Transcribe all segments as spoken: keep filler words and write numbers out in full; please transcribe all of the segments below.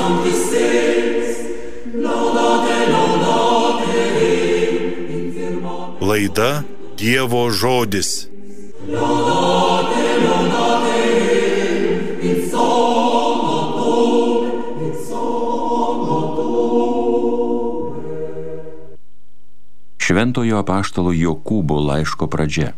Laida Dievo žodis. Šventojo apaštalo Jokūbo laiško pradžia.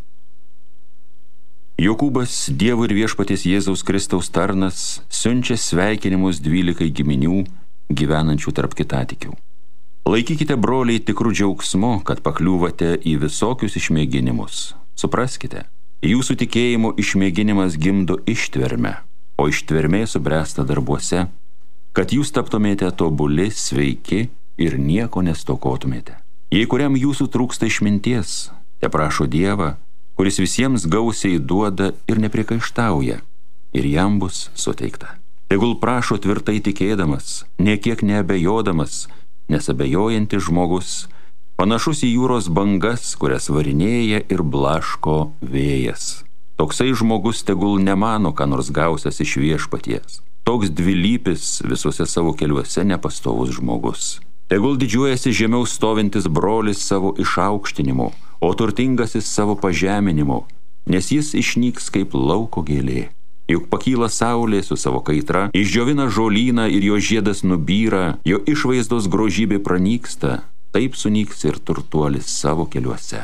Jokūbas, Dievo ir Viešpaties Jėzaus Kristaus tarnas, siunčia sveikinimus dvylikai giminių gyvenančių tarp kitatikių. Laikykite, broliai, tikrų džiaugsmu, kad pakliūvate į visokius išmėginimus. Supraskite, jūsų tikėjimo išmėginimas gimdo ištvermę, o ištvermė subręsta darbuose, kad jūs taptumėte tobuli, sveiki ir nieko nestokotumėte. Jei kuriam jūsų trūksta išminties, te prašo Dievą, kuris visiems gausiai duoda ir nepriekaištauja, ir jam bus suteikta. Tegul prašo tvirtai tikėdamas, niekiek neabejodamas, nes abejojantis žmogus panašus į jūros bangas, kurias varinėja ir blaško vėjas. Toksai žmogus tegul nemano, ką nors gausias iš Viešpaties. Toks dvilypis visuose savo keliuose nepastovus žmogus. Tegul didžiuojasi žemiau stovintis brolis savo išaukštinimu, o turtingasis savo pažeminimu, nes jis išnyks kaip lauko gėlė. Juk pakyla saulė su savo kaitra, išdžiovina žolyną ir jo žiedas nubyra, jo išvaizdos grožybė pranyksta, taip sunyks ir turtuolis savo keliuose.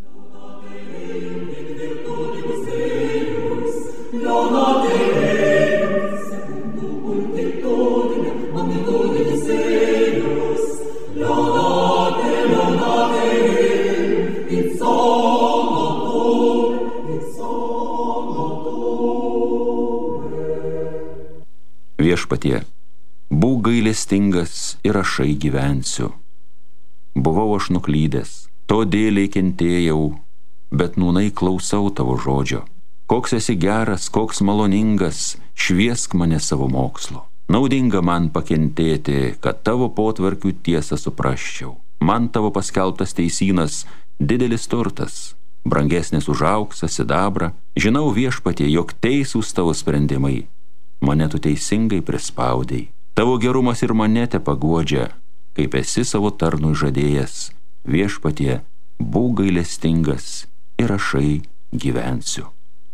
Viešpatie, būk gailestingas ir ašai gyvensiu. Buvau aš nuklydęs, to dėliai kentėjau, bet nūnai klausau tavo žodžio. Koks esi geras, koks maloningas, šviesk mane savo mokslu. Naudinga man pakentėti, kad tavo potvarkių tiesą suprasčiau. Man tavo paskelbtas teisynas didelis turtas, brangesnis už auksą, sidabrą. Žinau, Viešpatie, jog teisūs tavo sprendimai. Mane tu teisingai prispaudei. Tavo gerumas ir mane te paguodžia, kaip esi savo tarnui žadėjęs. Viešpatie, būk gailestingas ir ašai gyvensiu.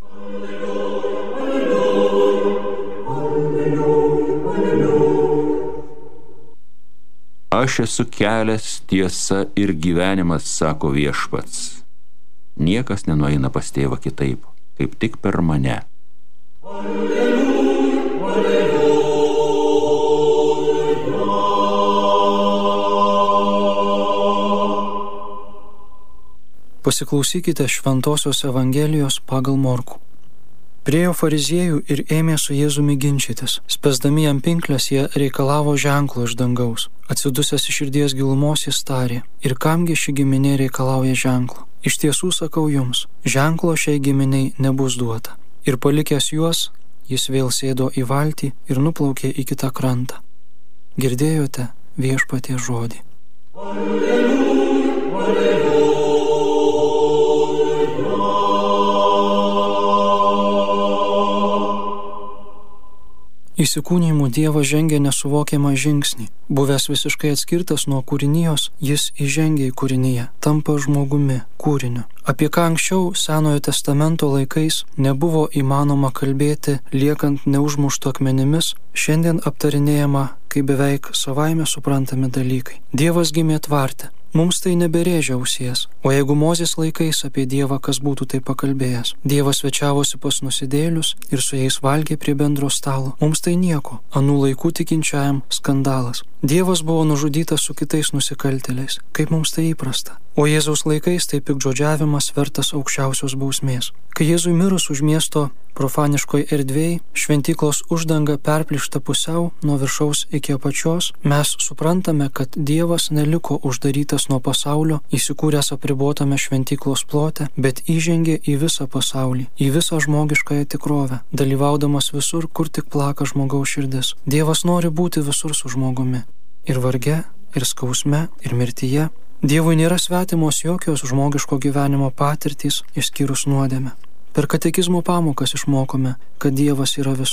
Aš esu kelias, tiesa ir gyvenimas, sako Viešpats. Niekas nenueina pas tėvą kitaip, kaip tik per mane. Pasiklausykite Šventosios Evangelijos pagal Morkų. Priėjo fariziejų ir ėmė su Jėzumi ginčytis. Spęsdami jam pinkles, jie reikalavo ženklo iš dangaus. Atsidusęs iš širdies gilumos jis tarė: ir kamgi ši giminė reikalauja ženklo? Iš tiesų sakau jums, ženklo šiai giminiai nebus duota. Ir palikęs juos, jis vėl sėdo į valtį ir nuplaukė į kitą krantą. Girdėjote Viešpaties žodį. Alleluja, alleluja. Įsikūnijimų Dievas žengia nesuvokiamą žingsnį. Buvęs visiškai atskirtas nuo kūrinijos, jis įžengia į kūriniją, tampa žmogumi, kūriniu. Apie ką anksčiau Senojo testamento laikais nebuvo įmanoma kalbėti, liekant neužmuštų akmenimis, šiandien aptarinėjama kaip beveik savaime suprantami dalykai. Dievas gimė tvarte. Mums tai neberėžia ausies. O jeigu Mozės laikais apie Dievą kas būtų tai pakalbėjęs? Dievas svečiavosi pas nusidėlius ir su jais valgė prie bendro stalo. Mums tai nieko. Anų laikų tikinčiajam skandalas. Dievas buvo nužudytas su kitais nusikaltėliais. Kaip mums tai įprasta? O Jėzaus laikais tai piktžodžiavimas vertas aukščiausios bausmės. Kai Jėzui mirus už miesto profaniškoj erdvėj, šventyklos uždanga perplyšta pusiau nuo viršaus iki apačios, mes suprantame, kad Dievas neliko uždarytas nuo pasaulio, įsikūręs apribotame šventyklos plote, bet įžengė į visą pasaulį, į visą žmogiškąją tikrovę, dalyvaudamas visur, kur tik plaka žmogaus širdis. Dievas nori būti visur su žmogumi. Ir varge, ir skausme, ir mirtyje. Dievui nėra svetimos jokios žmogiško gyvenimo patirtys, išskyrus nuodėmę. Per katekizmo pamokas išmokome, kad Dievas yra visur.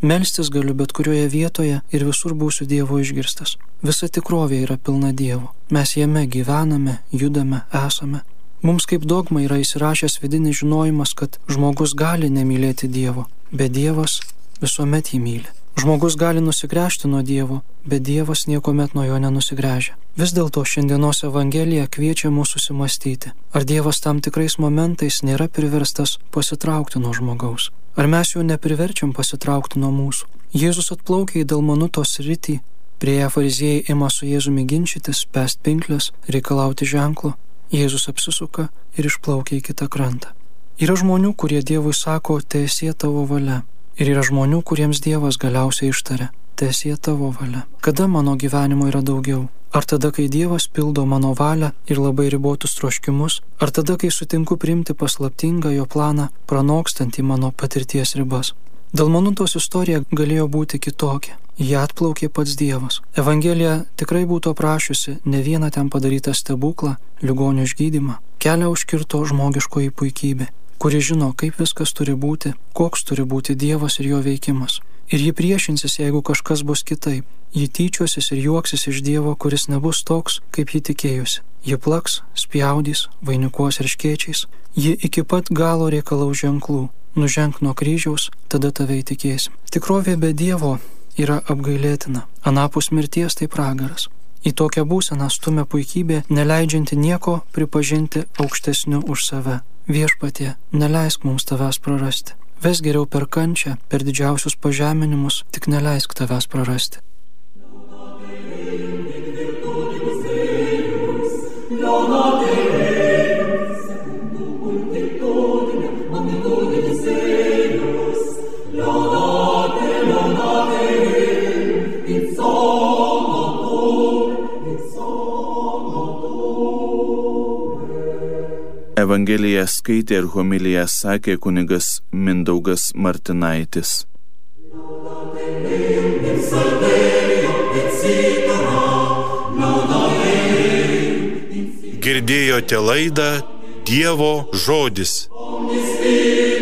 Melstis galiu bet kurioje vietoje ir visur būsiu Dievo išgirstas. Visa tikrovė yra pilna Dievo. Mes jame gyvename, judame, esame. Mums kaip dogma yra įsirašęs vidinis žinojimas, kad žmogus gali nemylėti Dievo, bet Dievas visuomet jį myli. Žmogus gali nusigręžti nuo Dievo, bet Dievas niekuomet nuo jo nenusigręžia. Vis dėlto šiandienos Evangelija kviečia mus susimastyti, ar Dievas tam tikrais momentais nėra priverstas pasitraukti nuo žmogaus. Ar mes jo nepriverčiam pasitraukti nuo mūsų? Jėzus atplaukia į Dalmanuto sritį, prieėję fariziejai ima su Jėzumi ginčytis, spęst pinklės, reikalauti ženklo. Jėzus apsisuka ir išplaukia į kitą krantą. Yra žmonių, kurie Dievui sako, teesie tavo valia. Ir yra žmonių, kuriems Dievas galiausiai ištaria, teesie tavo valia. Kada mano gyvenimo yra daugiau? Ar tada, kai Dievas pildo mano valią ir labai ribotus troškimus? Ar tada, kai sutinku priimti paslaptingą jo planą, pranokstantį mano patirties ribas? Dalmanutos istorija galėjo būti kitokia. Jie atplaukė pats Dievas. Evangelija tikrai būtų aprašiusi ne vieną ten padarytą stebuklą, ligonio išgydymą. Kelią užkirto žmogiškoji puikybė, kuri žino, kaip viskas turi būti, koks turi būti Dievas ir jo veikimas. Ir ji priešinsis, jeigu kažkas bus kitaip. Ji tyčiosis ir juoksis iš Dievo, kuris nebus toks, kaip ji tikėjusi. Ji plaks, spjaudys, vainikuos erškėčiais. Ji iki pat galo reikalaus ženklų. Nuženk nuo kryžiaus, tada tave įtikėsim. Tikrovė be Dievo yra apgailėtina. Anapus mirties tai pragaras. Į tokią būseną stumia puikybė, neleidžianti nieko pripažinti aukštesniu už save. Viešpatie, neleisk mums tavęs prarasti. Ves geriau per kančią, per didžiausius pažeminimus, tik neleisk tavęs prarasti. Evangeliją skaitė ir homiliją sakė kunigas Mindaugas Martinaitis. Girdėjote laidą Dievo žodis.